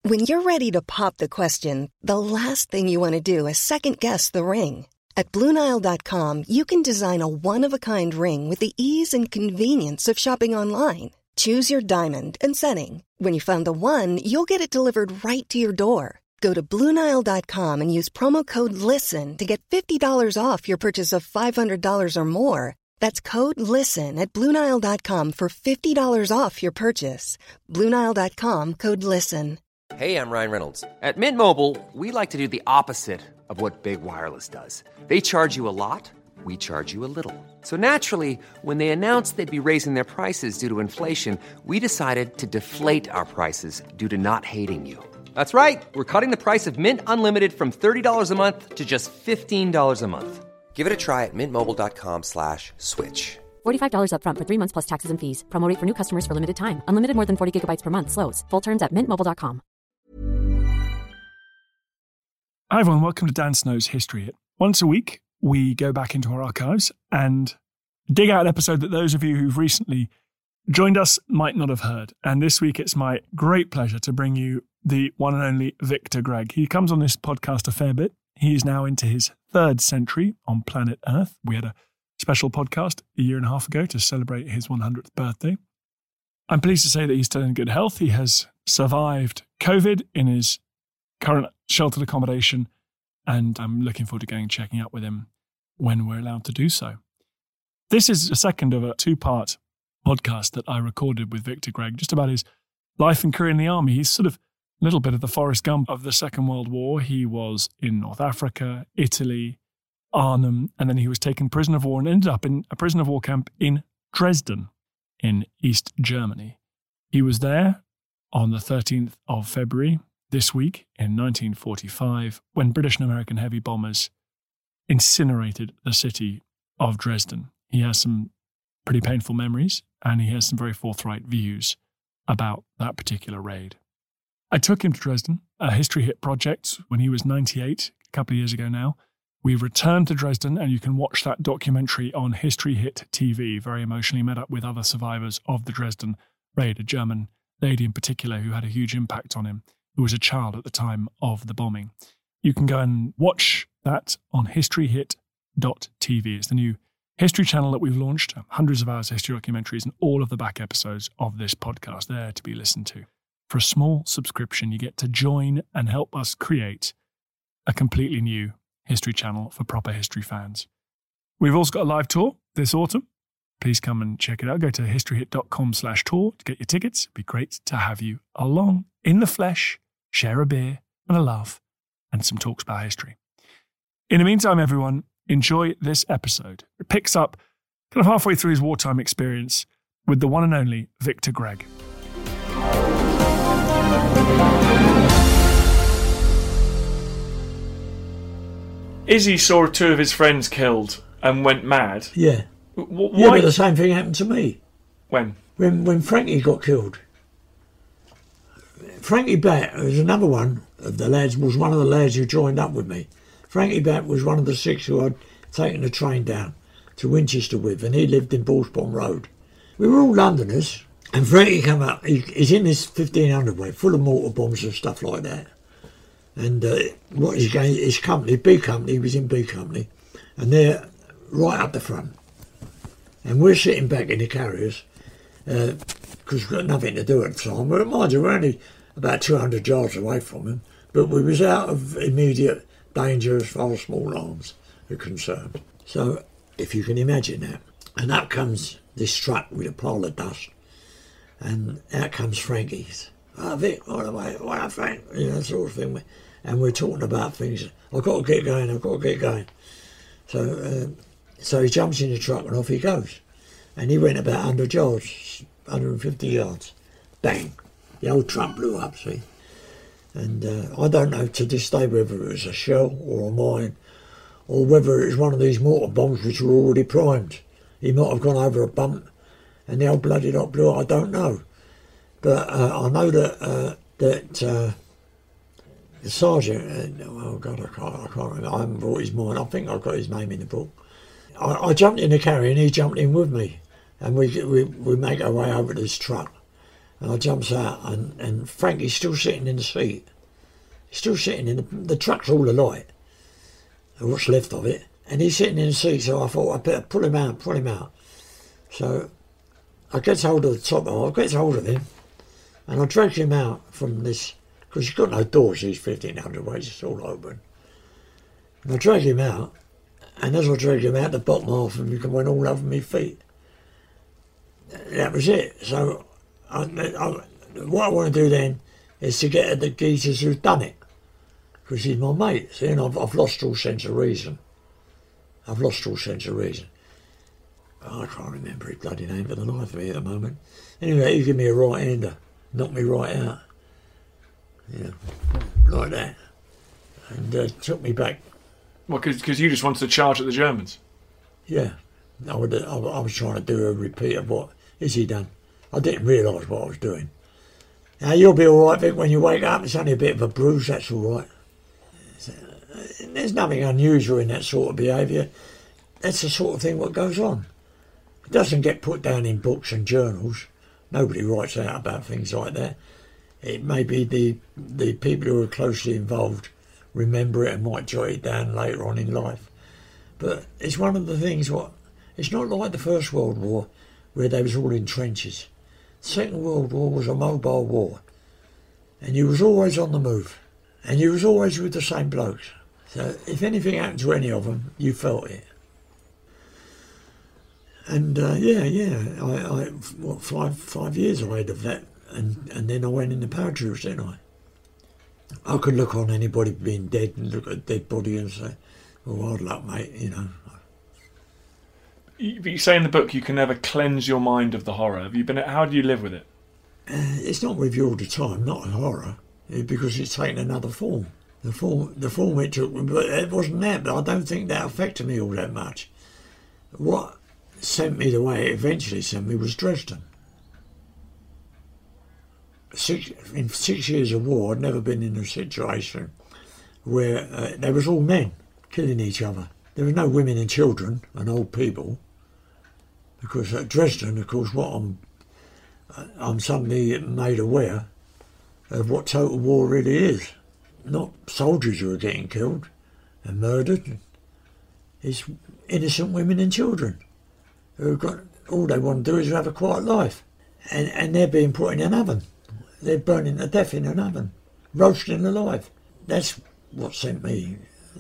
When you're ready to pop the question, the last thing you want to do is second-guess the ring. At BlueNile.com, you can design a one-of-a-kind ring with the ease and convenience of shopping online. Choose your diamond and setting. When you find the one, you'll get it delivered right to your door. Go to BlueNile.com and use promo code LISTEN to get $50 off your purchase of $500 or more. That's code LISTEN at BlueNile.com for $50 off your purchase. BlueNile.com, code LISTEN. Hey, I'm Ryan Reynolds. At Mint Mobile, we like to do the opposite of what Big Wireless does. They charge you a lot, we charge you a little. So naturally, when they announced they'd be raising their prices due to inflation, we decided to deflate our prices due to not hating you. That's right. We're cutting the price of Mint Unlimited from $30 a month to just $15 a month. Give it a try at mintmobile.com/switch. $45 up front for 3 months plus taxes and fees. Promo rate for new customers for limited time. Unlimited more than 40 gigabytes per month. Slows full terms at mintmobile.com. Hi everyone, welcome to Dan Snow's History Hit. Once a week, we go back into our archives and dig out an episode that those of you who've recently joined us might not have heard. And this week, it's my great pleasure to bring you the one and only Victor Gregg. He comes on this podcast a fair bit. He is now into his 3rd century on planet Earth. We had a special podcast a year and a half ago to celebrate his 100th birthday. I'm pleased to say that he's still in good health. He has survived COVID in his current sheltered accommodation, and I'm looking forward to going and checking up with him when we're allowed to do so. This is a second of a 2-part podcast that I recorded with Victor Gregg, just about his life and career in the army. He's sort of a little bit of the Forrest Gump of the Second World War. He was in North Africa, Italy, Arnhem, and then he was taken prisoner of war and ended up in a prisoner of war camp in Dresden in East Germany. He was there on the 13th of February this week in 1945 when British and American heavy bombers incinerated the city of Dresden. He has some pretty painful memories and he has some very forthright views about that particular raid. I took him to Dresden, a History Hit project, when he was 98, a couple of years ago now. We returned to Dresden, and you can watch that documentary on History Hit TV. Very emotionally met up with other survivors of the Dresden raid, a German lady in particular who had a huge impact on him, who was a child at the time of the bombing. You can go and watch that on historyhit.tv. It's the new history channel that we've launched, hundreds of hours of history documentaries and all of the back episodes of this podcast there to be listened to. For a small subscription, you get to join and help us create a completely new history channel for proper history fans. We've also got a live tour this autumn. Please come and check it out. Go to historyhit.com/tour to get your tickets. It'd be great to have you along in the flesh, share a beer and a laugh and some talks about history. In the meantime, everyone, enjoy this episode. It picks up kind of halfway through his wartime experience with the one and only Victor Gregg. Izzy saw 2 of his friends killed and went mad. Yeah. Why? Yeah, but the same thing happened to me. When? When Frankie got killed. Frankie Batt was another one of the lads, was one of the lads who joined up with me. Frankie Batt was one of the 6 who I'd taken the train down to Winchester with, and he lived in Bullsborough Road. We were all Londoners, and Frankie came up. He's in this 1500 way, full of mortar bombs and stuff like that. And his company, B Company, he was in B Company, and they're right up the front. And we're sitting back in the carriers, because we've got nothing to do at the time. But mind you, we're only about 200 yards away from him, but we was out of immediate danger as far as small arms are concerned. So, if you can imagine that. And up comes this truck with a pile of dust, and out comes Frankie's. Vic, all the way, what Frank? You know, sort of thing. And we're talking about things. I've got to get going. So he jumps in the truck and off he goes. And he went about 100 yards, 150 yards. Bang. The old truck blew up, see. And I don't know to this day whether it was a shell or a mine or whether it was one of these mortar bombs which were already primed. He might have gone over a bump and the old bloody lot blew up, I don't know. But I know that the sergeant, oh God, I can't remember. I haven't brought his mind. I think I've got his name in the book. I jumped in the carrier and he jumped in with me, and we make our way over to this truck. And I jumps out, and Frankie's still sitting in the seat. He's still sitting in the truck's all alight, what's left of it. And he's sitting in the seat, so I thought I'd better pull him out. So I get hold of the top, I get hold of him, and I drag him out from this, because he's got no doors, these 1500 ways, it's all open. And I drag him out, and as I drag him out, the bottom half of him went all over my feet. That was it. So what I want to do then is to get at the geezers who've done it, because he's my mate. See, and I've lost all sense of reason. I can't remember his bloody name for the life of me at the moment. Anyway, he gave me a right-hander, knocked me right out. Yeah, like that. And took me back. Well, because you just wanted to charge at the Germans? Yeah. I was trying to do a repeat of what Izzy done. I didn't realise what I was doing. Now, you'll be all right, Vic, when you wake up. It's only a bit of a bruise, that's all right. There's nothing unusual in that sort of behaviour. That's the sort of thing what goes on. It doesn't get put down in books and journals. Nobody writes out about things like that. It may be the people who are closely involved remember it and might jot it down later on in life. But it's one of the things it's not like the First World War where they was all in trenches. The Second World War was a mobile war. And you was always on the move. And you was always with the same blokes. So if anything happened to any of them, you felt it. And I 5 years I had of that, and then I went in the paratroops, didn't I? I could look on anybody being dead and look at a dead body and say, well, hard luck, mate, you know. But you say in the book you can never cleanse your mind of the horror. How do you live with it? It's not with you all the time, not a horror, because it's taken another form. The form it took, but it wasn't that, but I don't think that affected me all that much. What sent me the way it eventually sent me was Dresden. In 6 years of war, I'd never been in a situation where there was all men killing each other. There was no women and children and old people, because at Dresden, of course, what I'm suddenly made aware of what total war really is. Not soldiers who are getting killed and murdered. It's innocent women and children who've got all they want to do is have a quiet life, and they're being put in an oven. They're burning to death in an oven, roasting alive. That's what sent me.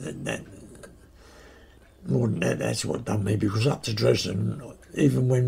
More than that, that's what done me, because up to Dresden, even when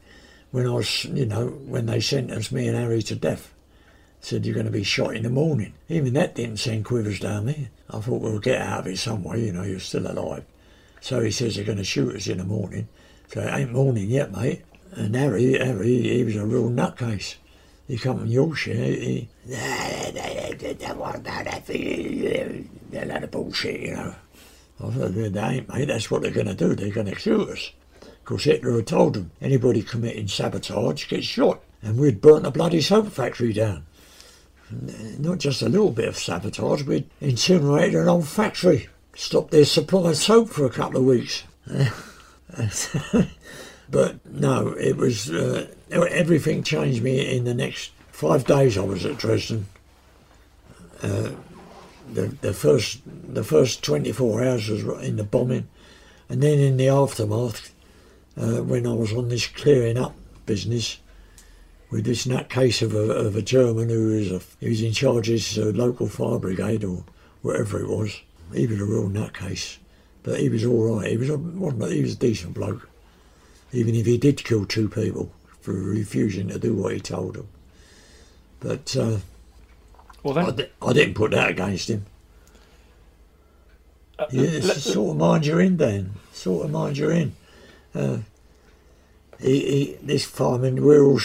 they sentenced me and Harry to death, said you're going to be shot in the morning. Even that didn't send quivers down me. I thought, we'll get out of it some way, you're still alive. So he says they're going to shoot us in the morning. So it ain't morning yet, mate. And Harry, he was a real nutcase. He come from Yorkshire, they don't want about that thing, they're a lot of bullshit, I thought, they ain't, mate, that's what they're going to do, they're going to shoot us. Of course, Hitler had told them, anybody committing sabotage gets shot. And we'd burnt a bloody soap factory down. Not just a little bit of sabotage, we'd incinerated an old factory, stopped their supply of soap for a couple of weeks. But no, it was everything changed me in the next 5 days. I was at Dresden. The first 24 hours was in the bombing, and then in the aftermath, when I was on this clearing up business with this nutcase of a German who was in charge of his local fire brigade or whatever it was. He was a real nutcase, but he was all right. He was a decent bloke, even if he did kill 2 people for refusing to do what he told them. But I didn't put that against him. Sort of mind you're in, Dan. Sort of mind you're in. This fireman,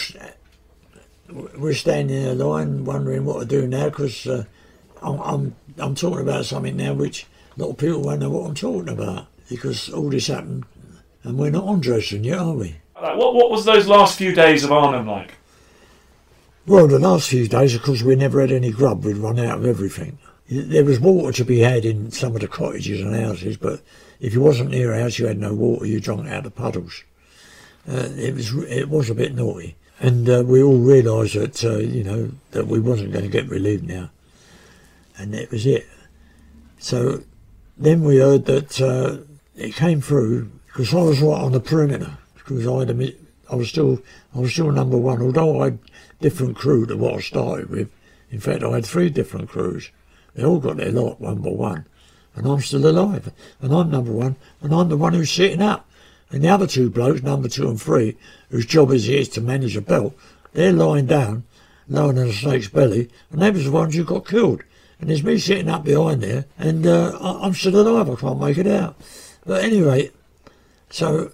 we're standing in a line wondering what to do now, because I'm talking about something now which a lot of people won't know what I'm talking about, because all this happened and we're not on Dresden yet, are we? What was those last few days of Arnhem like? Well, the last few days, of course, we never had any grub. We'd run out of everything. There was water to be had in some of the cottages and houses, but if you wasn't near a house, you had no water. You drank out of puddles. It was a bit naughty. And we all realised that, that we wasn't going to get relieved now. And that was it. So then we heard that it came through, because I was right on the perimeter, because I was still number one, although I had different crew to what I started with. In fact, I had 3 different crews. They all got their lot one by one. And I'm still alive. And I'm number one. And I'm the one who's sitting up. And the other 2 blokes, number 2 and 3, whose job it is to manage a belt, they're lying down, lower than a snake's belly, and they was the ones who got killed. And there's me sitting up behind there, and I'm still alive. I can't make it out. But anyway, so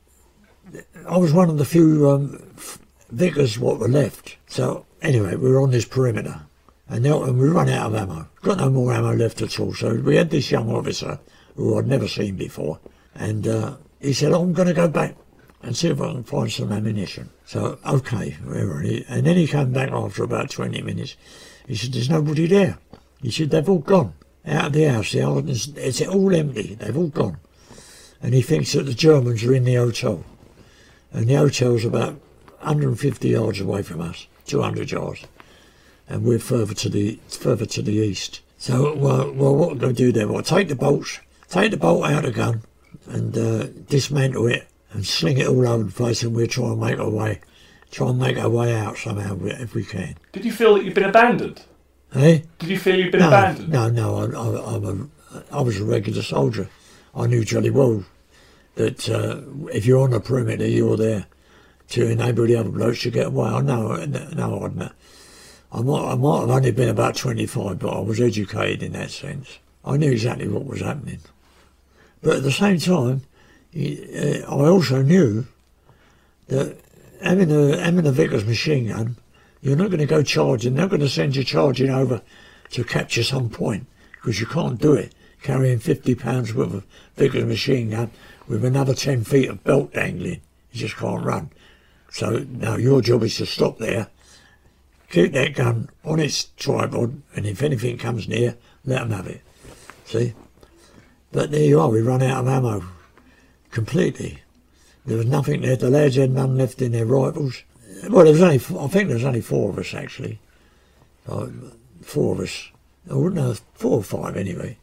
I was one of the few Vickers what were left. So anyway, we were on this perimeter, and we run out of ammo. Got no more ammo left at all. So we had this young officer who I'd never seen before, and he said, I'm going to go back and see if I can find some ammunition. So, okay, wherever. And then he came back after about 20 minutes. He said, there's nobody there. He said, they've all gone out of the house. It's all empty. They've all gone. And he thinks that the Germans are in the hotel. And the hotel's about 150 yards away from us, 200 yards. And we're further to the east. So, well, what we're going to do there? Well, take the bolt out of the gun, and dismantle it and sling it all over the place, and we'll try and make our way out somehow if we can. Did you feel that you'd been abandoned? Eh? Did you feel you'd been abandoned? No. I was a regular soldier. I knew jolly well that if you're on the perimeter, you're there to enable the other blokes to get away. I might have only been about 25, but I was educated in that sense. I knew exactly what was happening. But at the same time, I also knew that having a Vickers machine gun, you're not going to go charging. They're not going to send you charging over to capture some point, because you can't do it carrying 50 pounds worth of Vickers machine gun with another 10 feet of belt dangling. You just can't run. So now your job is to stop there, keep that gun on its tripod, and if anything comes near, let them have it. See? But there you are, we run out of ammo completely. There was nothing there. The lads had none left in their rifles. Well, I think there was only 4 of us actually. 4 of us. Oh, no, 4 or 5 anyway.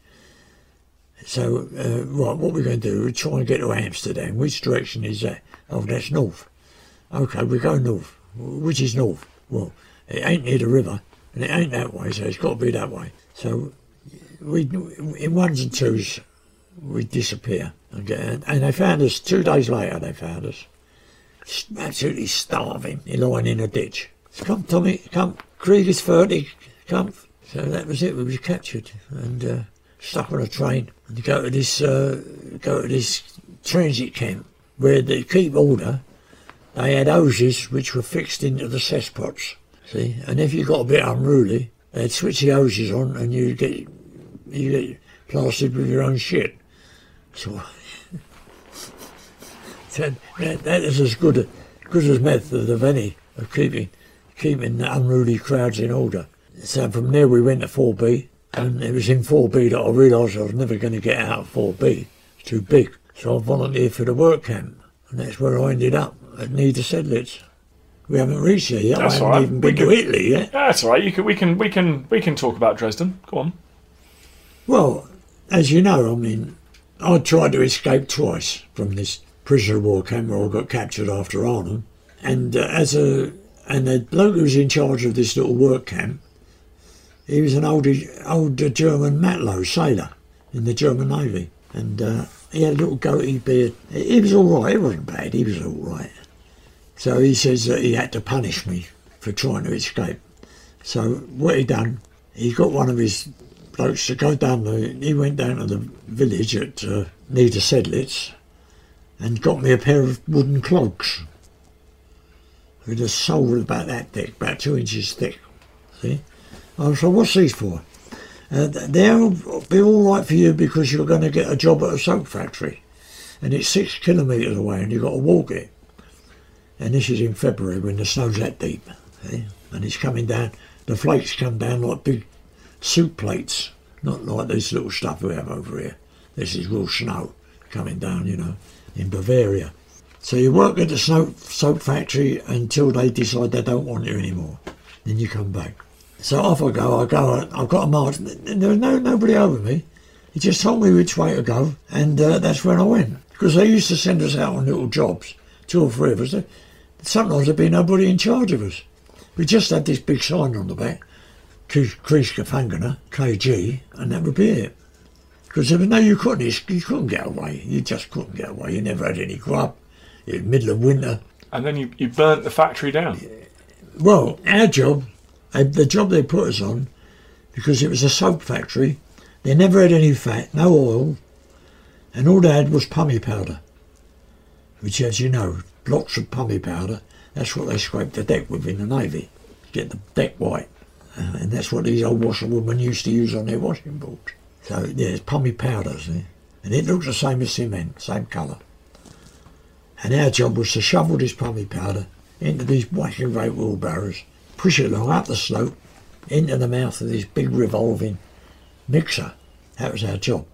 So, right, what we're going to do, we're trying to get to Amsterdam. Which direction is that? Oh, that's north. Okay, we go north. Which is north? Well, it ain't near the river, and it ain't that way, so it's got to be that way. So, in 1s and 2s, we disappear. And they found us 2 days later. They found us absolutely starving, lying in a ditch. So come, Tommy, come. Krieg is 30. Come. So that was it. We were captured and stuck on a train and go to this transit camp where to keep order. They had hoses which were fixed into the cesspots. See, and if you got a bit unruly, they'd switch the hoses on and you get plastered with your own shit. So that is as good as method of any of keeping the unruly crowds in order. So from there we went to 4B, and it was in 4B that I realised I was never going to get out of 4B. It's too big. So I volunteered for the work camp, and that's where I ended up at Niedersedlitz. We haven't reached there yet. That's I haven't even been to Italy yet. That's all right. We can talk about Dresden. Go on. Well, as you know, I mean, I tried to escape twice from this prisoner of war camp where I got captured after Arnhem, and the bloke who was in charge of this little work camp, he was an older German matlow sailor in the German Navy, and he had a little goatee beard. He was all right. It wasn't bad. He was all right. So he says that he had to punish me for trying to escape. So what he done, he got one of his blokes to go down he went down to the village at Niedersedlitz and got me a pair of wooden clogs with a sole about that thick, about 2 inches thick. See? So what's these for? They'll be all right for you because you're going to get a job at a soap factory, and it's 6 kilometres away, and you've got to walk it. And this is in February when the snow's that deep, see? And it's coming down. The flakes come down like big soup plates, not like this little stuff we have over here. This is real snow coming down, in Bavaria. So you work at the soap factory until they decide they don't want you anymore. Then you come back. So off I go, I've got a march, and there was nobody over me. He just told me which way to go, and that's when I went. Because they used to send us out on little jobs, 2 or 3 of us. Sometimes there'd be nobody in charge of us. We just had this big sign on the back, Krieshkafangana, KG, and that would be it. Because there was you couldn't get away. You just couldn't get away. You never had any grub. It was middle of winter. And then you burnt the factory down? Well, our job, the job they put us on, because it was a soap factory, they never had any fat, no oil, and all they had was pumice powder, which, as you know, lots of pumice powder, that's what they scraped the deck with in the Navy, to get the deck white. And that's what these old washerwomen used to use on their washing boards. So, yeah, it's pumice powder, see? And it looks the same as cement, same colour. And our job was to shovel this pumice powder into these whacking great wheelbarrows, push it along up the slope, into the mouth of this big revolving mixer. That was our job.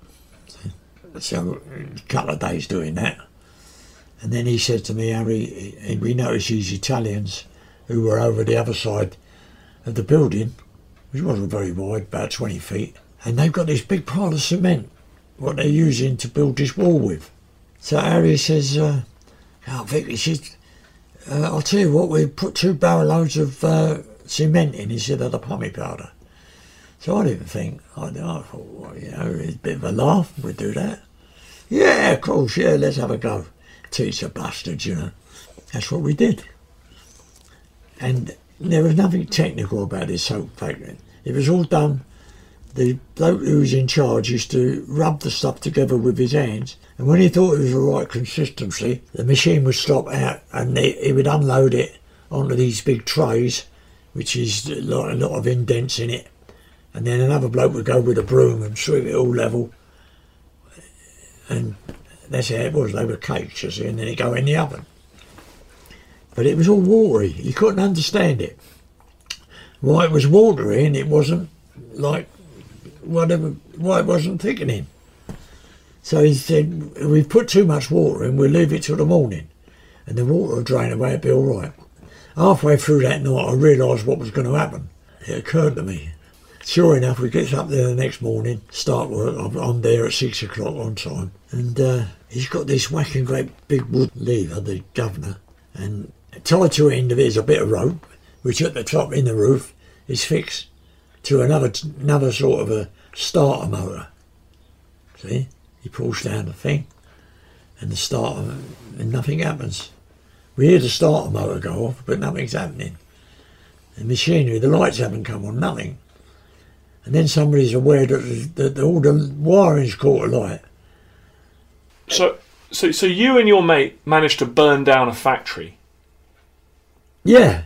So a couple of days doing that. And then he said to me, Harry, we noticed these Italians who were over the other side of the building, which wasn't very wide, about 20 feet, and they've got this big pile of cement, what they're using to build this wall with. So Harry says, Vic, he says, I'll tell you what, we put 2 barrel loads of cement in instead of the pumice powder. So I didn't think, I thought, well, you know, it's a bit of a laugh, we'd do that. Yeah, of course, yeah, let's have a go. Teach a bastard, you know. That's what we did. And there was nothing technical about this soap factory. It was all done. The bloke who was in charge used to rub the stuff together with his hands, and when he thought it was the right consistency, the machine would stop out and he would unload it onto these big trays, which is like a lot of indents in it. And then another bloke would go with a broom and sweep it all level. And that's how it was. They were cakes, you see, and then it'd go in the oven. But it was all watery. You couldn't understand it. Why it was watery and it wasn't like whatever, why it wasn't thickening. So he said, if we put too much water in, we'll leave it till the morning. And the water will drain away, it'll be all right. Halfway through that night, I realised what was going to happen. It occurred to me. Sure enough, we get up there the next morning, start work. I'm there at 6 o'clock on time. And he's got this whacking great big wood lever, the governor, and tied to the end of it is a bit of rope, which at the top in the roof is fixed to another sort of a starter motor. See? He pulls down the thing, and the starter, and nothing happens. We hear the starter motor go off, but nothing's happening. The machinery, the lights haven't come on, nothing. And then somebody's aware that all the wiring's caught alight. So you and your mate managed to burn down a factory? Yeah,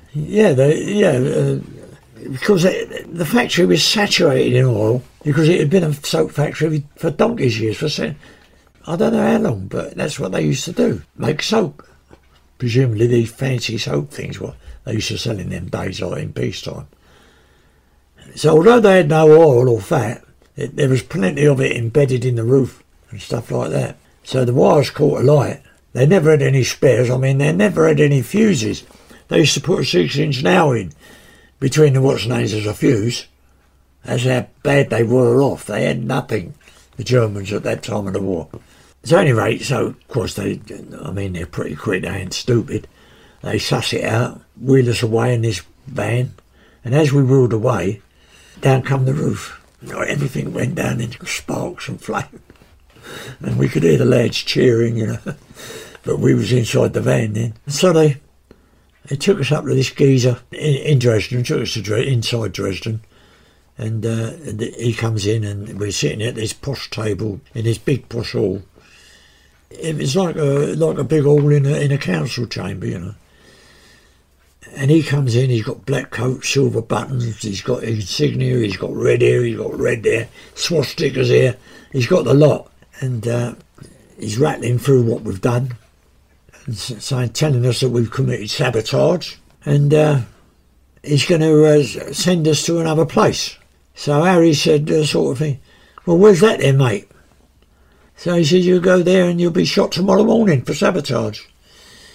because the factory was saturated in oil, because it had been a soap factory for donkey's years, I don't know how long, but that's what they used to do, make soap. Presumably these fancy soap things, what they used to sell in them days, like in peacetime. So although they had no oil or fat, there was plenty of it embedded in the roof and stuff like that. So the wires caught alight. They never had any spares. I mean, they never had any fuses. They used to put a 6-inch nail in between the what's-names as a fuse. That's how bad they were off. They had nothing, the Germans, at that time of the war. So anyway, of course, they're pretty quick. They ain't stupid. They suss it out, wheel us away in this van, and as we wheeled away, down come the roof. Everything went down into sparks and flame. And we could hear the lads cheering, you know. But we was inside the van then. So they took us up to this geezer in Dresden, took us to inside Dresden. And he comes in and we're sitting at this posh table in this big posh hall. It was like a big hall in a council chamber, you know. And he comes in, he's got black coat, silver buttons, he's got insignia, he's got red hair, swastikas here, he's got the lot. And he's rattling through what we've done, and telling us that we've committed sabotage, and he's going to send us to another place. So Harry said, sort of thing, well, where's that then, mate? So he said, you go there and you'll be shot tomorrow morning for sabotage.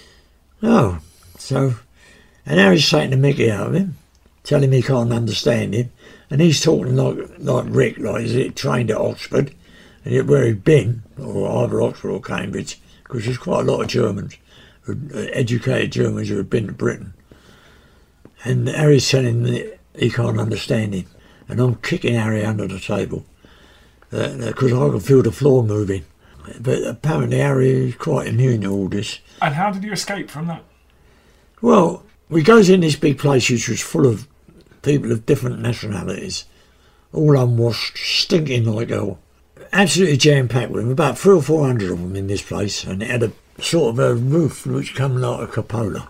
Oh, so, and Harry's taking the mickey out of him, telling me he can't understand him, and he's talking like Rick, like he's trained at Oxford, and where he'd been, or either Oxford or Cambridge, because there's quite a lot of Germans, educated Germans who had been to Britain. And Harry's telling me he can't understand him, and I'm kicking Harry under the table, because I can feel the floor moving. But apparently Harry is quite immune to all this. And how did you escape from that? Well, we goes in this big place which was full of people of different nationalities, all unwashed, stinking like hell. Absolutely jam-packed with them, about 300 or 400 of them in this place, and it had a sort of a roof which come like a cupola,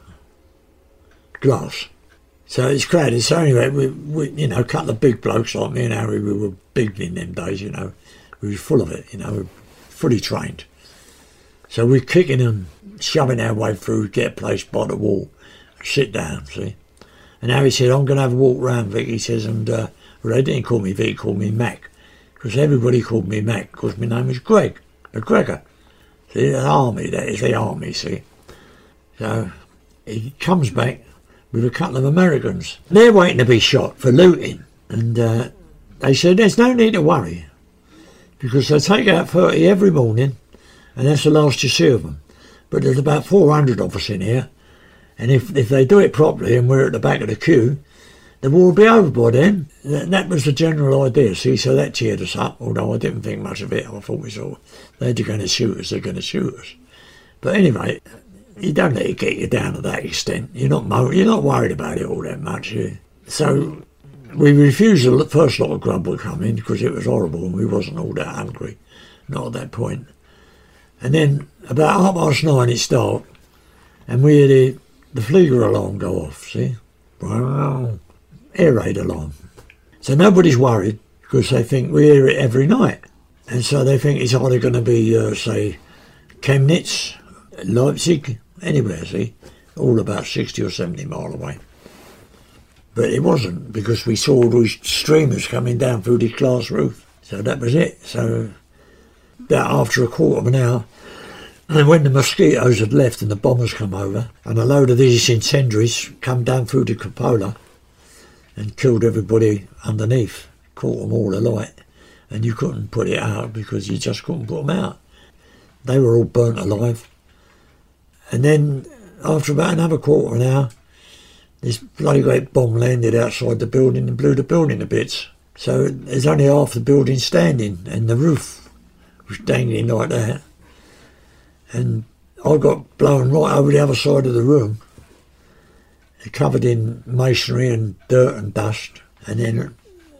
glass. So it's crowded. So anyway, we you know, a couple of big blokes like me and Harry, we were big in them days, you know. We were full of it, you know, fully trained. So we're kicking and shoving our way through, get a place by the wall, and sit down, see. And Harry said, I'm going to have a walk round, Vic, he says, and well, they didn't call me Vic, they called me Mac, because everybody called me Mac, because my name was Greg, Gregor. See, the army, that is the army, see. So he comes back with a couple of Americans. They're waiting to be shot for looting, and they said, there's no need to worry, because they take out 30 every morning, and that's the last you see of them. But there's about 400 of us in here, and if they do it properly and we're at the back of the queue, the war will be over by then. That was the general idea, see, so that cheered us up, although I didn't think much of it. I thought we saw, they're going to shoot us, they're going to shoot us. But anyway, you don't let it get you down to that extent. You're not worried about it all that much. So we refused the first lot of grub would come in because it was horrible and we wasn't all that hungry, not at that point. And then about 9:30 it's dark, and we hear the Flieger alarm go off, see? Wow. Air raid alarm. So nobody's worried because they think we hear it every night. And so they think it's either going to be, say, Chemnitz, Leipzig, anywhere, see? All about 60 or 70 miles away. But it wasn't, because we saw all these streamers coming down through this glass roof. So that was it. So that after a quarter of an hour, and when the mosquitoes had left and the bombers come over, and a load of these incendiaries come down through the cupola and killed everybody underneath, caught them all alight, and you couldn't put it out because you just couldn't put them out. They were all burnt alive. And then after about another quarter of an hour, this bloody great bomb landed outside the building and blew the building to bits. So there's only half the building standing, and the roof was dangling like that. And I got blown right over the other side of the room, covered in masonry and dirt and dust. And then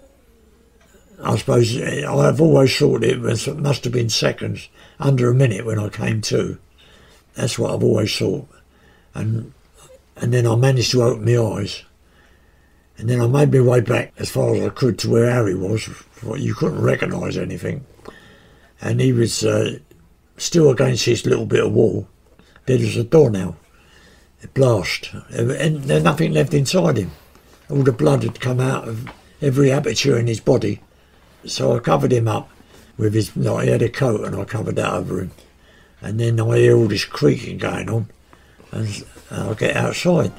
I suppose I've always thought it must have been seconds, under a minute when I came to. That's what I've always thought. And then I managed to open my eyes. And then I made my way back as far as I could to where Harry was. You couldn't recognise anything. And he was still against this little bit of wall. There was a doornail, a blast, and there's nothing left inside him. All the blood had come out of every aperture in his body. So I covered him up with his, like, he had a coat, and I covered that over him. And then I hear all this creaking going on, and I get outside.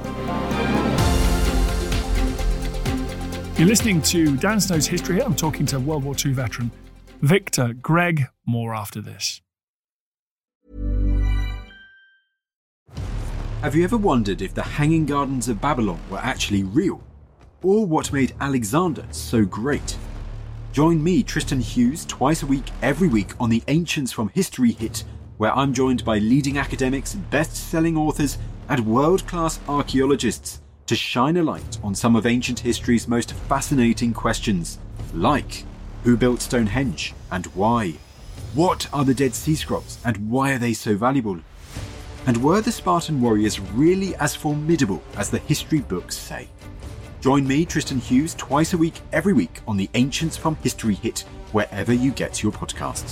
You're listening to Dan Snow's History. I'm talking to World War II veteran Victor Gregg. More after this. Have you ever wondered if the Hanging Gardens of Babylon were actually real? Or what made Alexander so great? Join me, Tristan Hughes, twice a week, every week on the Ancients from History Hit, where I'm joined by leading academics, best-selling authors, and world-class archaeologists to shine a light on some of ancient history's most fascinating questions, like who built Stonehenge and why? What are the Dead Sea Scrolls and why are they so valuable? And were the Spartan warriors really as formidable as the history books say? Join me, Tristan Hughes, twice a week, every week on the Ancients from History Hit, wherever you get your podcasts.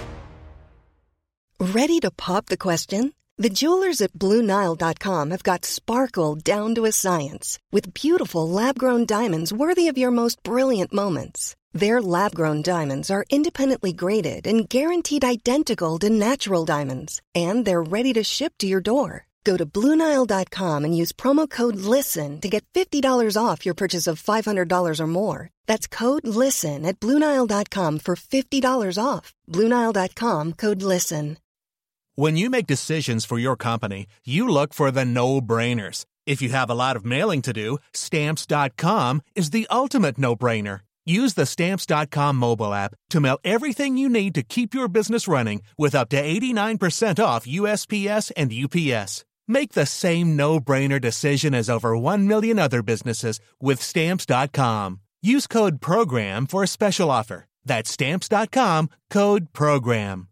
Ready to pop the question? The jewelers at BlueNile.com have got sparkle down to a science with beautiful lab-grown diamonds worthy of your most brilliant moments. Their lab-grown diamonds are independently graded and guaranteed identical to natural diamonds, and they're ready to ship to your door. Go to BlueNile.com and use promo code LISTEN to get $50 off your purchase of $500 or more. That's code LISTEN at BlueNile.com for $50 off. BlueNile.com, code LISTEN. When you make decisions for your company, you look for the no-brainers. If you have a lot of mailing to do, Stamps.com is the ultimate no-brainer. Use the Stamps.com mobile app to mail everything you need to keep your business running with up to 89% off USPS and UPS. Make the same no-brainer decision as over 1 million other businesses with Stamps.com. Use code PROGRAM for a special offer. That's Stamps.com, code PROGRAM.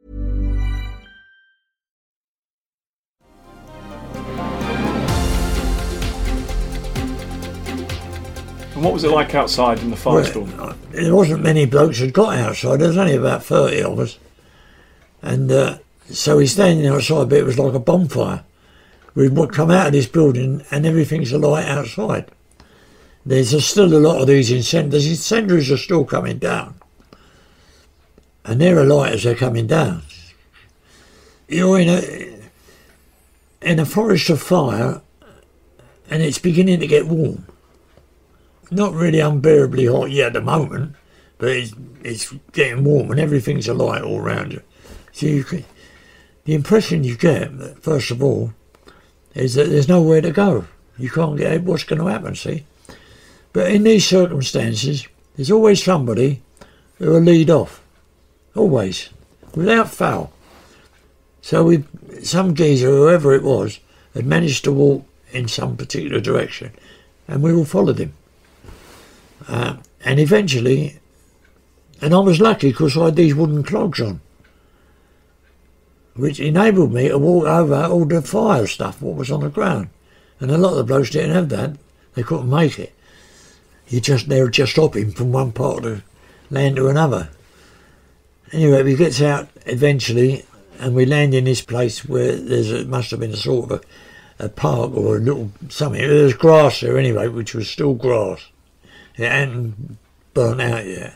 And what was it like outside in the firestorm? There wasn't many blokes that got outside. There was only about 30 of us. And so we're standing outside, but it was like a bonfire. We'd come out of this building and everything's alight outside. There's still a lot of these incendiaries. The incendiaries are still coming down. And they're alight as they're coming down. You're in a forest of fire and it's beginning to get warm. Not really unbearably hot yet at the moment, but it's getting warm and everything's alight all around you. So the impression you get, first of all, is that there's nowhere to go. You can't get what's going to happen, see? But in these circumstances, there's always somebody who will lead off. Always. Without fail. So some geezer, whoever it was, had managed to walk in some particular direction, and we all followed him. And eventually, and I was lucky because I had these wooden clogs on, which enabled me to walk over all the fire stuff, what was on the ground. And a lot of the blokes didn't have that. They couldn't make it. They were just hopping from one part of the land to another. Anyway, we get out eventually, and we land in this place where must have been a sort of a park or a little something. There's grass there anyway, which was still grass. It hadn't burnt out yet.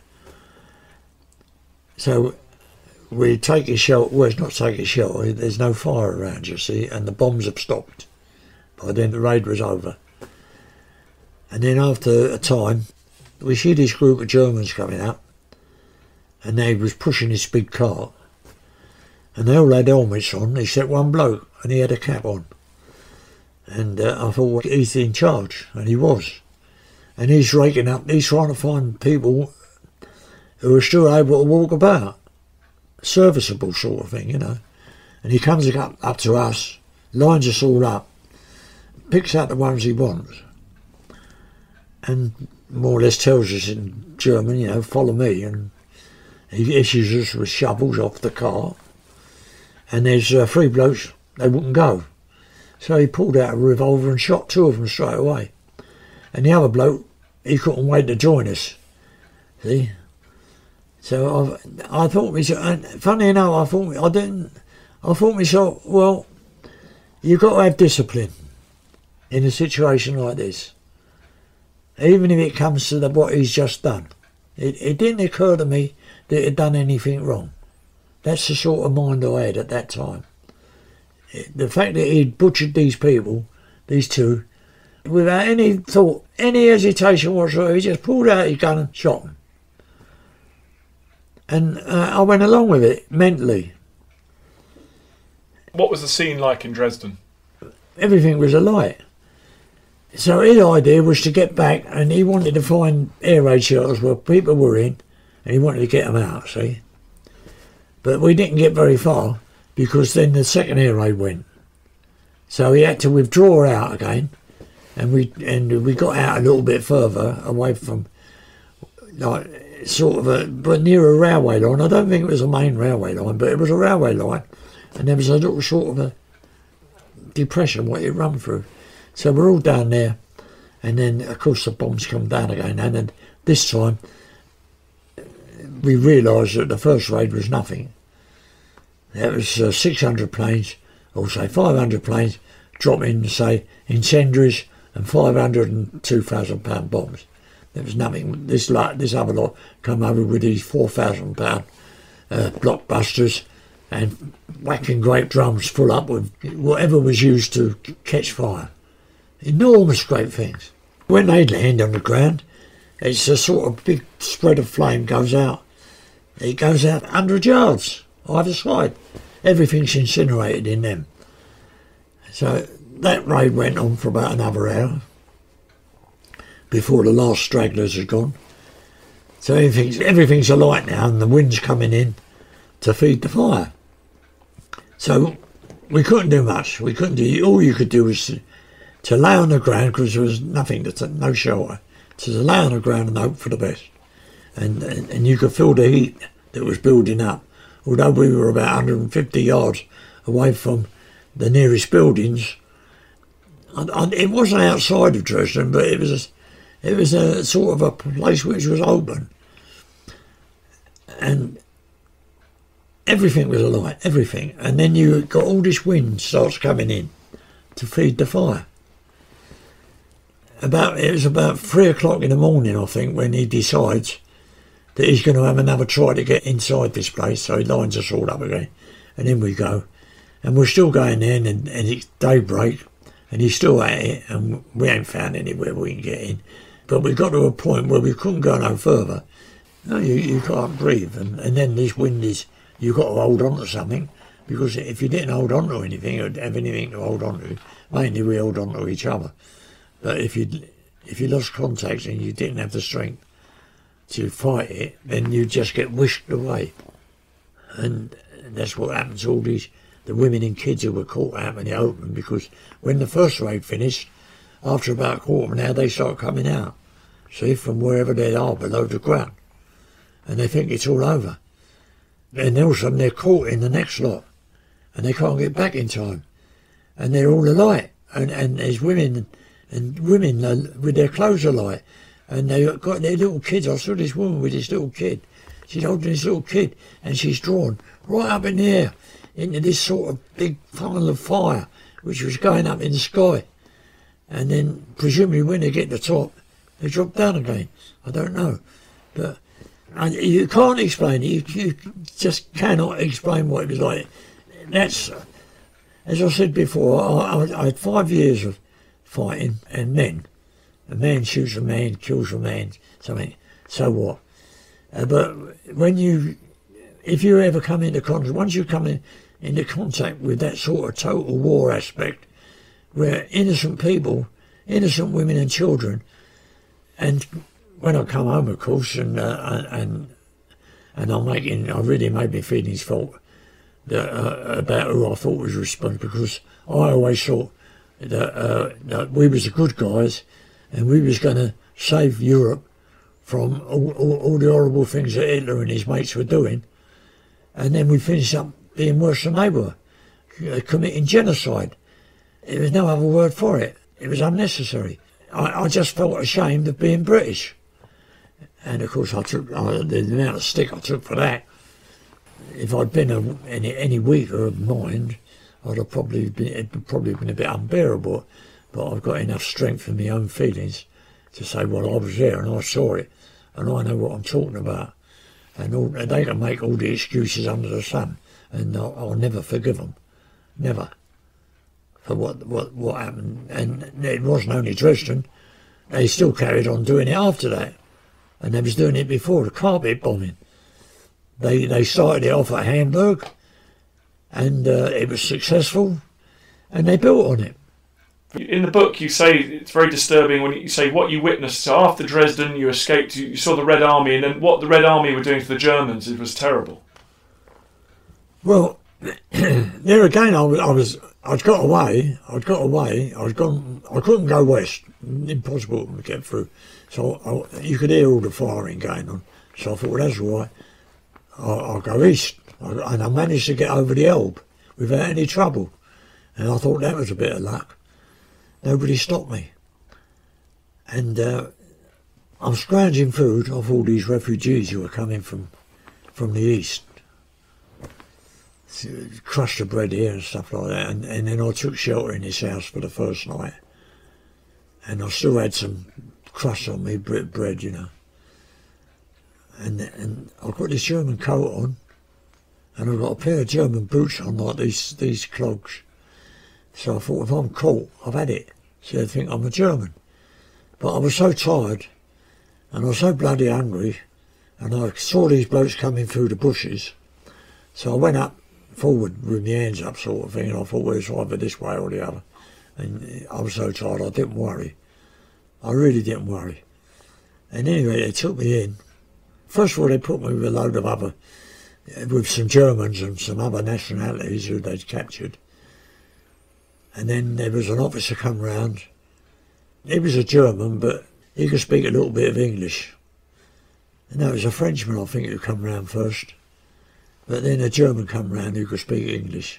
So we take a shelter. Well, it's not take a shelter. There's no fire around, you see, and the bombs have stopped. By then the raid was over. And then after a time, we see this group of Germans coming up, and they was pushing this big cart. And they all had helmets on, except one bloke, and he had a cap on. And I thought, well, he's in charge, and he was. And he's raking up, he's trying to find people who are still able to walk about. Serviceable sort of thing, you know. And he comes up to us, lines us all up, picks out the ones he wants, and more or less tells us in German, you know, follow me. And he issues us with shovels off the cart. And there's 3 blokes, they wouldn't go. So he pulled out a revolver and shot 2 of them straight away. And the other bloke, he couldn't wait to join us. See? So I thought myself, funny enough, I thought myself, well, you've got to have discipline in a situation like this. Even if it comes to what he's just done. It didn't occur to me that he'd done anything wrong. That's the sort of mind I had at that time. The fact that he'd butchered these people, these 2, without any thought, any hesitation whatsoever, he just pulled out his gun and shot them. And I went along with it mentally. What was the scene like in Dresden? Everything was alight. So his idea was to get back, and he wanted to find air raid shelters where people were in, and he wanted to get them out, see. But we didn't get very far, because then the second air raid went. So he had to withdraw out again, and we got out a little bit further away from, like, sort of but near a railway line. I don't think it was a main railway line, but it was a railway line, and there was a little sort of a depression what it run through. So we're all down there, and then of course the bombs come down again, and then this time we realised that the first raid was nothing. There was 600 planes, or say 500 planes, dropping, say, incendiaries and 500 and 2,000 pound bombs. There was nothing. This other lot come over with these 4,000 pound blockbusters, and whacking great drums full up with whatever was used to catch fire. Enormous great things. When they land on the ground, it's a sort of big spread of flame goes out. It goes out 100 yards either side. Everything's incinerated in them. So that raid went on for about another hour before the last stragglers had gone. So everything's alight now, and the wind's coming in to feed the fire. So we couldn't do much. We couldn't do. All you could do was to lay on the ground, because there was nothing, no shelter. To lay on the ground and hope for the best. And you could feel the heat that was building up. Although we were about 150 yards away from the nearest buildings, it wasn't outside of Dresden, but it was a sort of a place which was open, and everything was alight, everything. And then you got all this wind starts coming in to feed the fire. It was about 3 o'clock in the morning, I think, when he decides that he's going to have another try to get inside this place. So he lines us all up again, and in we go. And we're still going there, and it's daybreak, and he's still at it, and we ain't found anywhere we can get in. But we got to a point where we couldn't go no further. No, you can't breathe, and then this wind is, you've got to hold on to something, because if you didn't hold on to anything, or have anything to hold on to, mainly we held on to each other. But if you lost contact and you didn't have the strength to fight it, then you just get whisked away. And that's what happened to all the women and kids who were caught out in the open, because when the first raid finished, after about a quarter of an hour, they start coming out, see, from wherever they are below the ground. And they think it's all over. And all of a sudden they're caught in the next lot, and they can't get back in time. And they're all alight. And there's women with their clothes alight. And they've got their little kids. I saw this woman with this little kid. She's holding this little kid, and she's drawn right up in the air into this sort of big funnel of fire, which was going up in the sky. And then, presumably, when they get to the top, they drop down again. I don't know. But you can't explain it. You just cannot explain what it was like. That's, as I said before, I had 5 years of fighting, and men. A man shoots a man, kills a man, something. So what? But if you ever come into contact, once you come into contact with that sort of total war aspect, where innocent people, innocent women and children, and when I come home, of course, and I really made me feelings fault about who I thought was responsible, because I always thought that we was the good guys, and we was going to save Europe from all the horrible things that Hitler and his mates were doing, and then we finished up being worse than they were, committing genocide. There was no other word for it. It was unnecessary. I just felt ashamed of being British. And of course I took the amount of stick I took for that. If I'd been any weaker of mind, it'd have probably been a bit unbearable. But I've got enough strength in my own feelings to say, well, I was there and I saw it, and I know what I'm talking about. And they can make all the excuses under the sun, and I'll never forgive them, never, for what happened. And it wasn't only Dresden; they still carried on doing it after that, and they was doing it before the carpet bombing. They started it off at Hamburg, and it was successful, and they built on it. In the book, you say it's very disturbing when you say what you witnessed. So after Dresden, you escaped, you saw the Red Army, and then what the Red Army were doing to the Germans, it was terrible. Well, there again, I'd got away. I couldn't go west. Impossible to get through. So you could hear all the firing going on. So I thought, well, that's all right. I'll go east. And I managed to get over the Elbe without any trouble. And I thought that was a bit of luck. Nobody stopped me. And I'm scrounging food off all these refugees who are coming from the east. Crust of bread here and stuff like that. And then I took shelter in this house for the first night. And I still had some crust on me, bread, you know. And I got this German coat on, and I've got a pair of German boots on, like these clogs. So I thought, if I'm caught, I've had it. So they think I'm a German. But I was so tired, and I was so bloody hungry, and I saw these blokes coming through the bushes. So I went up forward with my hands up, sort of thing, and I thought, well, it's either this way or the other. And I was so tired, I didn't worry. I really didn't worry. And anyway, they took me in. First of all, they put me with a load of other, with some Germans and some other nationalities who they'd captured. And then there was an officer come round. He was a German, but he could speak a little bit of English. And there was a Frenchman, I think, who come round first. But then a German come round who could speak English.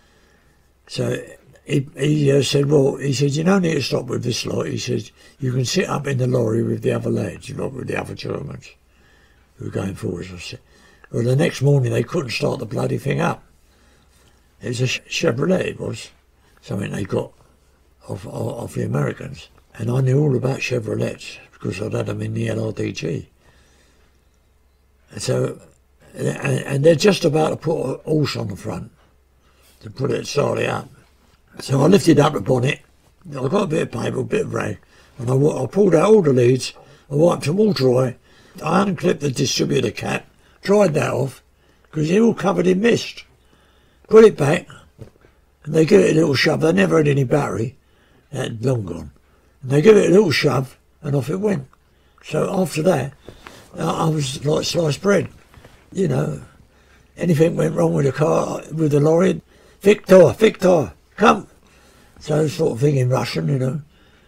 So he said, well, he said, you don't need to stop with this lot. He said, you can sit up in the lorry with the other lads, not with the other Germans who were going forward. I said, well, the next morning they couldn't start the bloody thing up. It was a Chevrolet, it was, something they got off the Americans. And I knew all about Chevrolets because I'd had them in the LRDG. And so, and they're just about to put a horse on the front to put it slightly up. So I lifted up the bonnet, I got a bit of paper, a bit of rag, and I pulled out all the leads, I wiped them all dry, I unclipped the distributor cap, dried that off, because they're all covered in mist. Put it back, and they give it a little shove. They never had any battery, that had long gone. And they give it a little shove, and off it went. So after that, I was like sliced bread. You know, anything went wrong with the car, with the lorry, Victor, come. So sort of thing in Russian, you know.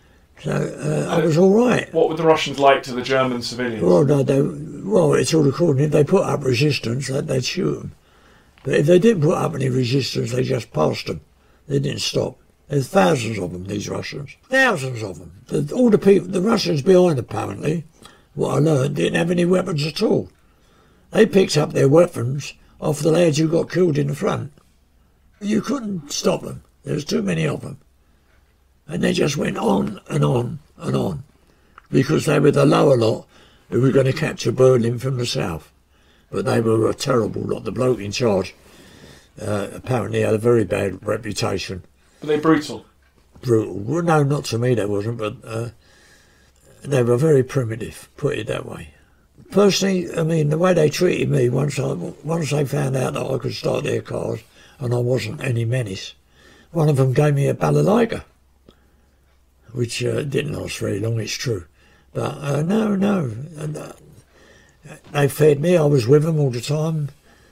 So I was all right. What were the Russians like to the German civilians? Well, no, it's all according. If they put up resistance, they'd shoot them. But if they didn't put up any resistance, they just passed them. They didn't stop. There's thousands of them, these Russians. Thousands of them. All the people, the Russians behind, apparently, what I learned, didn't have any weapons at all. They picked up their weapons off the lads who got killed in the front. You couldn't stop them. There was too many of them. And they just went on and on and on. Because they were the lower lot who were going to capture Berlin from the south. But they were a terrible lot. The bloke in charge apparently had a very bad reputation. Were they brutal? Brutal. Well, no, not to me they wasn't, but they were very primitive, put it that way. Personally, I mean, the way they treated me, once they found out that I could start their cars and I wasn't any menace, one of them gave me a balalaika, which didn't last very long, it's true. But no. They fed me, I was with them all the time.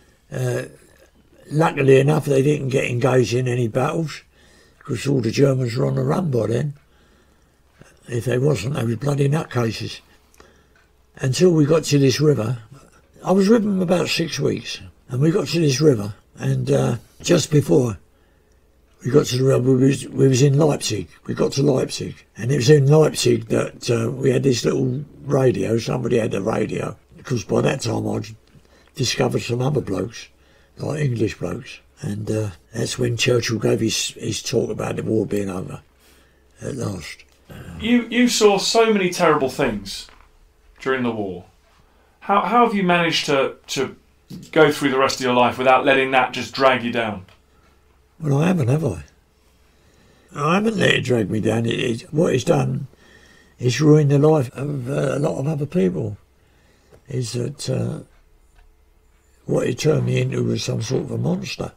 Luckily enough, they didn't get engaged in any battles, because all the Germans were on the run by then. If they wasn't, they were bloody nutcases. Until we got to this river. I was with them about 6 weeks, and we got to this river, and just before we got to the river, we was in Leipzig. We got to Leipzig, and it was in Leipzig that we had this little radio. Somebody had a radio, because by that time I'd discovered some other blokes, like English blokes, and that's when Churchill gave his talk about the war being over at last. You saw so many terrible things during the war. How have you managed to go through the rest of your life without letting that just drag you down? Well, I haven't, have I? I haven't let it drag me down. What it's done is ruined the life of a lot of other people. Is that what it turned me into was some sort of a monster.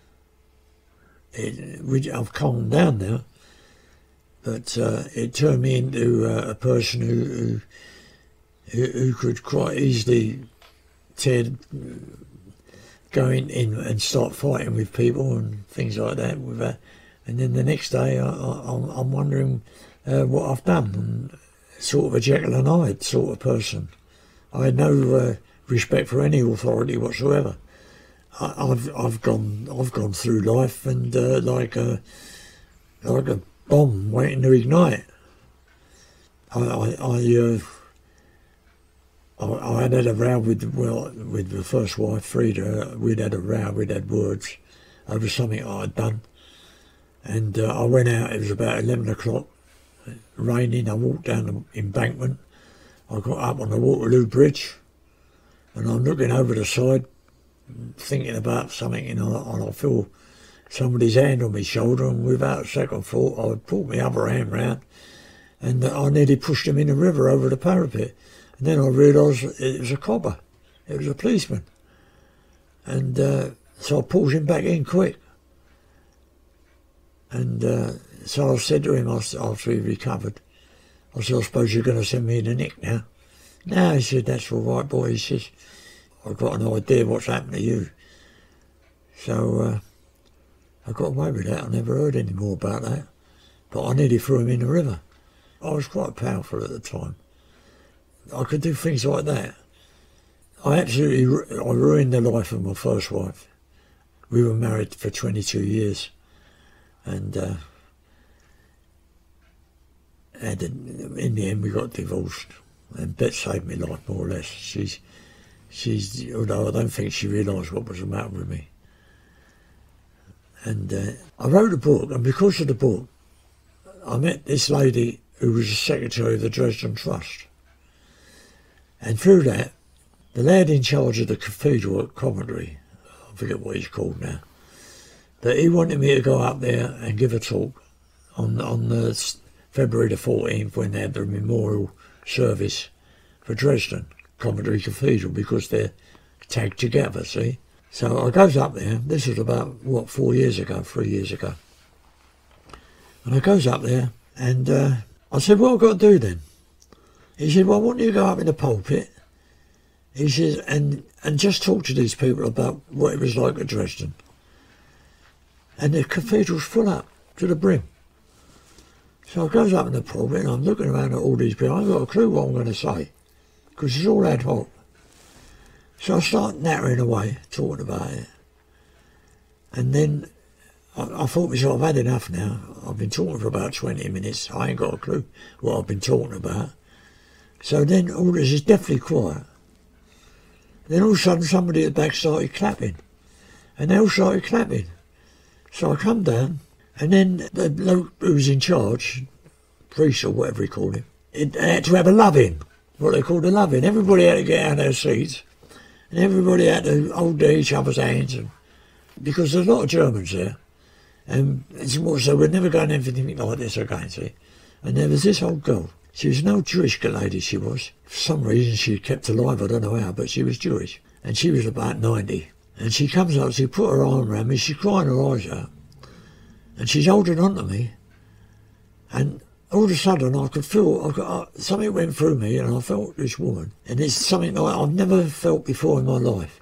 I've calmed down now, but it turned me into a person who could quite easily go in and start fighting with people and things like that. And then the next day I'm wondering what I've done. And sort of a Jekyll and Hyde sort of person. I had no respect for any authority whatsoever. I've gone through life and like a bomb waiting to ignite. I had a row with the first wife, Frida. We'd had a row, we'd had words over something I'd done. And I went out, it was about 11 o'clock, raining. I walked down the embankment. I got up on the Waterloo Bridge, and I'm looking over the side, thinking about something, and I feel somebody's hand on my shoulder, and without a second thought, I pulled my other hand round, and I nearly pushed him in the river over the parapet. And then I realised it was a copper. It was a policeman. And so I pulled him back in quick. And so I said to him after he recovered, I said, I suppose you're going to send me in the nick now? No, he said, that's all right, boy. He says, I've got an idea what's happened to you. So I got away with that. I never heard any more about that. But I nearly threw him in the river. I was quite powerful at the time. I could do things like that. I ruined the life of my first wife. We were married for 22 years. And in the end we got divorced. And Bet saved my life, more or less. She's although I don't think she realised what was the matter with me. And I wrote a book, and because of the book, I met this lady who was the secretary of the Dresden Trust. And through that, the lad in charge of the cathedral at Coventry, I forget what he's called now, that he wanted me to go up there and give a talk on the February the 14th when they had the memorial service for Dresden, Coventry Cathedral, because they're tagged together, see? So I goes up there, this was about, 3 years ago. And I goes up there and I said, what have I got to do then? He said, well, I want you to go up in the pulpit, he says, and just talk to these people about what it was like at Dresden. And the cathedral's full up to the brim. So I goes up in the pulpit and I'm looking around at all these people. I ain't got a clue what I'm going to say, because it's all ad hoc. So I start nattering away, talking about it. And then I thought to myself, I've had enough now. I've been talking for about 20 minutes. I ain't got a clue what I've been talking about. So then all this is deathly quiet. Then all of a sudden somebody at the back started clapping. And they all started clapping. So I come down, and then the bloke who was in charge, priest or whatever he called him, they had to have a love-in, what they called a love-in. Everybody had to get out of their seats, and everybody had to hold each other's hands, and because there's a lot of Germans there. And so we're never going to anything like this again, see. And there was this old girl. She was an old Jewish lady, she was. For some reason she kept alive, I don't know how, but she was Jewish. And she was about 90. And she comes up, she put her arm around me, she's crying her eyes out. And she's holding on to me. And all of a sudden I could feel, something went through me and I felt this woman. And it's something like I've never felt before in my life.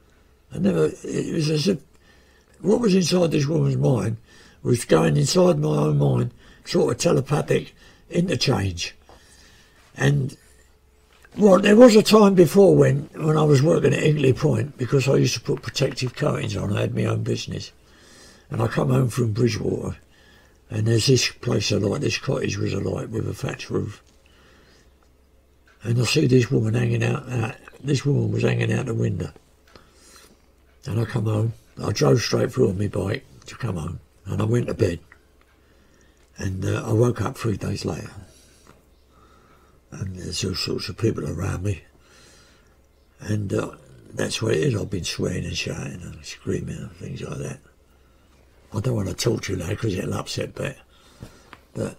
It was as if what was inside this woman's mind was going inside my own mind, sort of telepathic interchange. And well, there was a time before when I was working at Hinkley Point, because I used to put protective coatings on, I had my own business. And I come home from Bridgewater, and there's this place alight, this cottage was alight with a thatch roof. And I see this woman hanging out, this woman was hanging out the window. And I come home, I drove straight through on my bike to come home, and I went to bed. And I woke up 3 days later. And there's all sorts of people around me. And that's what it is. I've been swearing and shouting and screaming and things like that. I don't want to talk to you now because it'll upset Bet. But,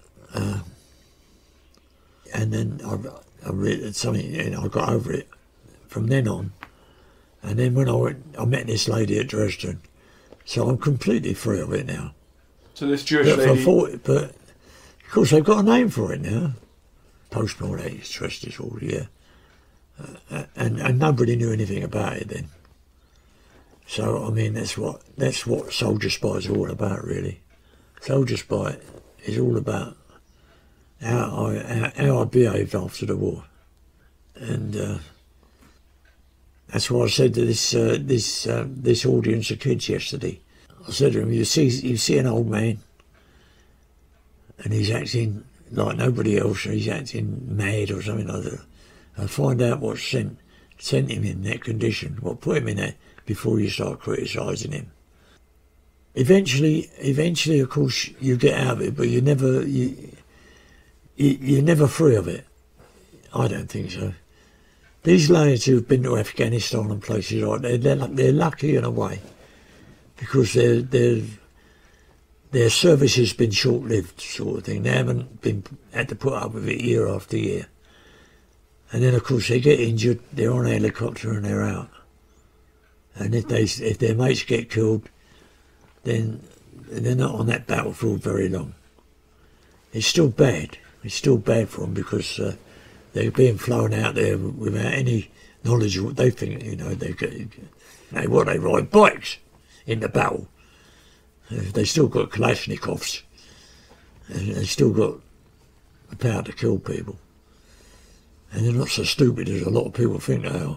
and then I read something and I got over it from then on. And then when I met this lady at Dresden. So I'm completely free of it now. So this Jewish lady... But of course they've got a name for it now. Post-mortem stress disorder, yeah. And nobody knew anything about it then. So I mean that's what Soldier Spy is all about, really. Soldier Spy is all about how I behaved after the war, and that's why I said to this audience of kids yesterday. I said to them, you see an old man, and he's acting like nobody else, or he's acting mad or something like that. And find out what sent him in that condition, what put him in that, before you start criticising him. Eventually, of course, you get out of it, but you're never free of it. I don't think so. These lads who've been to Afghanistan and places like that, they're lucky in a way, because their service has been short-lived, sort of thing. They haven't had to put up with it year after year. And then, of course, they get injured, they're on a helicopter and they're out. And if their mates get killed, then they're not on that battlefield very long. It's still bad. It's still bad for them, because they're being flown out there without any knowledge of what they think. They ride bikes in the battle. They still got Kalashnikovs, and they still got the power to kill people. And they're not so stupid as a lot of people think they are.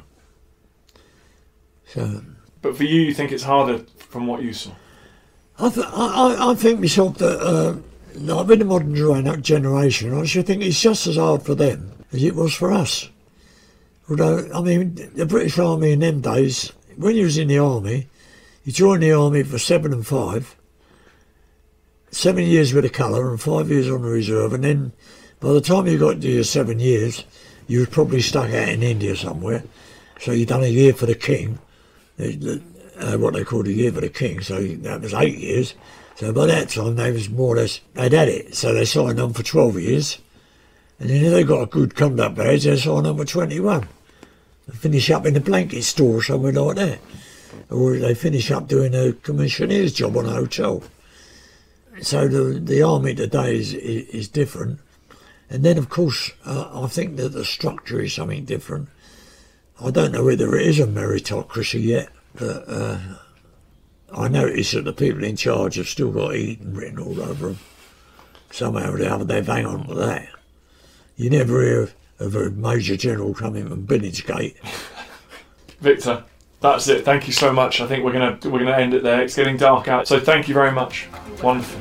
So, but for you think it's harder from what you saw? I think myself that like with the modern generation, I should think it's just as hard for them as it was for us. Although, I mean, the British Army in them days, when you was in the army, you joined the army for 7 and 5, 7 years with a colour and 5 years on the reserve, and then by the time you got to your 7 years, you was probably stuck out in India somewhere. So you done a year for the king, what they called a year for the king, so that was 8 years. So by that time they was more or less, they'd had it, so they signed on for 12 years. And then if they got a good conduct badge, they signed on for 21. They finish up in a blanket store or somewhere like that. Or they finish up doing a commissioner's job on a hotel. So the army today is different. And then, of course, I think that the structure is something different. I don't know whether it is a meritocracy yet, but I notice that the people in charge have still got Eton written all over them. Somehow or the other, they've hang on to that. You never hear of a Major General coming from Billingsgate. Victor, that's it. Thank you so much. I think we're gonna end it there. It's getting dark out, so thank you very much. Wonderful.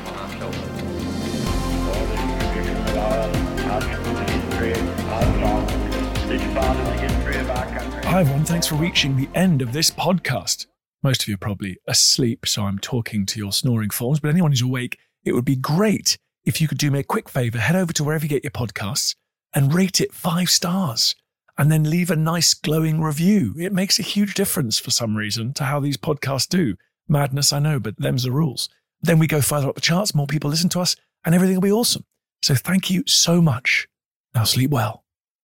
Hi everyone, thanks for reaching the end of this podcast. Most of you are probably asleep, so I'm talking to your snoring forms, but anyone who's awake, it would be great if you could do me a quick favour, head over to wherever you get your podcasts and rate it 5 stars, and then leave a nice glowing review. It makes a huge difference for some reason to how these podcasts do. Madness, I know, but them's the rules. Then we go further up the charts, more people listen to us, and everything will be awesome. So thank you so much. Now sleep well.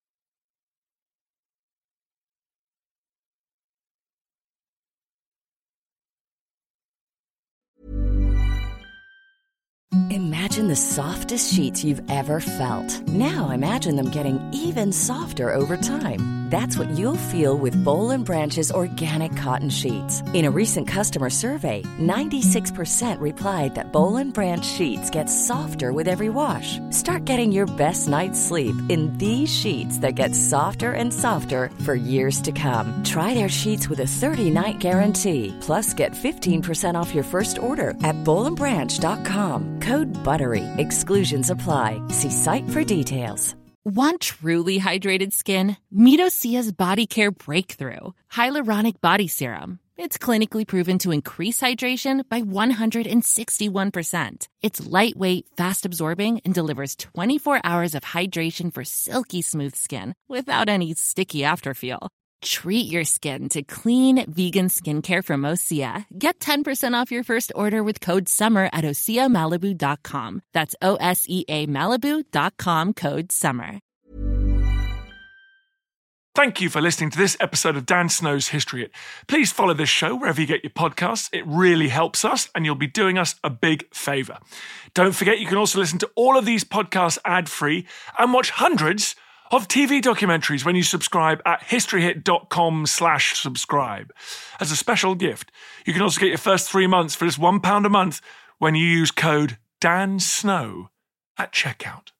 Imagine the softest sheets you've ever felt. Now imagine them getting even softer over time. That's what you'll feel with Boll & Branch's organic cotton sheets. In a recent customer survey, 96% replied that Boll & Branch sheets get softer with every wash. Start getting your best night's sleep in these sheets that get softer and softer for years to come. Try their sheets with a 30-night guarantee. Plus, get 15% off your first order at bollandbranch.com. Code BUTTERY. Exclusions apply. See site for details. Want truly hydrated skin? Meet Osea's Body Care Breakthrough Hyaluronic Body Serum. It's clinically proven to increase hydration by 161%. It's lightweight, fast-absorbing, and delivers 24 hours of hydration for silky smooth skin without any sticky afterfeel. Treat your skin to clean, vegan skincare from Osea. Get 10% off your first order with code SUMMER at OseaMalibu.com. That's OSEA Malibu.com, code SUMMER. Thank you for listening to this episode of Dan Snow's History Hit. Please follow this show wherever you get your podcasts. It really helps us, and you'll be doing us a big favour. Don't forget, you can also listen to all of these podcasts ad-free and watch hundreds of TV documentaries when you subscribe at historyhit.com/subscribe. As a special gift, you can also get your first 3 months for just £1 a month when you use code DANSNOW at checkout.